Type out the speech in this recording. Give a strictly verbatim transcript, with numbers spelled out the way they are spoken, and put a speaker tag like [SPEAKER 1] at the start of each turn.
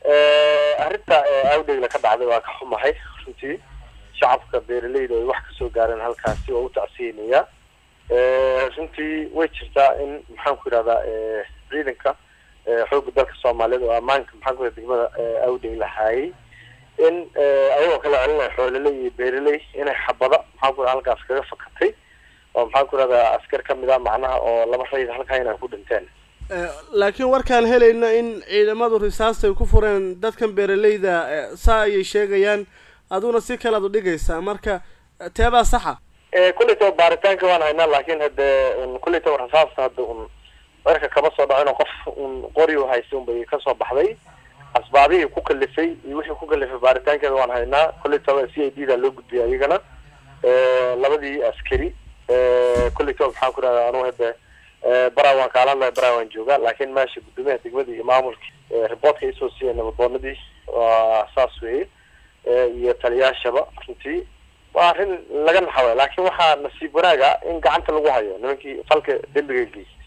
[SPEAKER 1] arrinta awdheeg la ka dhacday waa ka xumahay runtii shacabka beeraleyda ay wax ka soo gaareen halkaasi oo u tacsiinaya runtii way jirtaa in maxaan ku yiraahdaa ciidanka xoogga dalka Soomaaliyeed oo amaanka maxaan ku yiraahdaa degmada awdheeg la hayay in ayagoo kala celinay xoololey iyo beeraley inay xabada maxaan ku halkaas kaga fakatay oo maxaan ku yiraahdaa askar ka mid ah macnaha oo laba rayid halka inay ku dhinteen
[SPEAKER 2] laakiin warkaan helayna in ciidamadu risaasta ay ku fureen dadkan beeraleyda saa ay sheegayaan aduna si kala u dhigaysa marka teeba saxa
[SPEAKER 1] ee kulli too baaritaanka waan haynaa laakiin hada kulli too risaasta hada un warka kama soo dhacino qof un qori u haysto bay ka soo baxday asbaabihi ku kalifay iyo wixii ku kalifay baaritaanka waan haynaa kulli too C I D da loo gudbiyay ayagana ee labadii askari ee kulli too waxaan ku raadaa anuu hada براوان كالان براوان جوجا لكن ماشي بدمه تجمدي معمول ريبورت كيسو سي نبضندي واساسوي يتليا شبا runtii waa arin laga naxay laakiin waxa nasiib wanaaga in gacanta lagu hayo nimankii falka dambiga geystay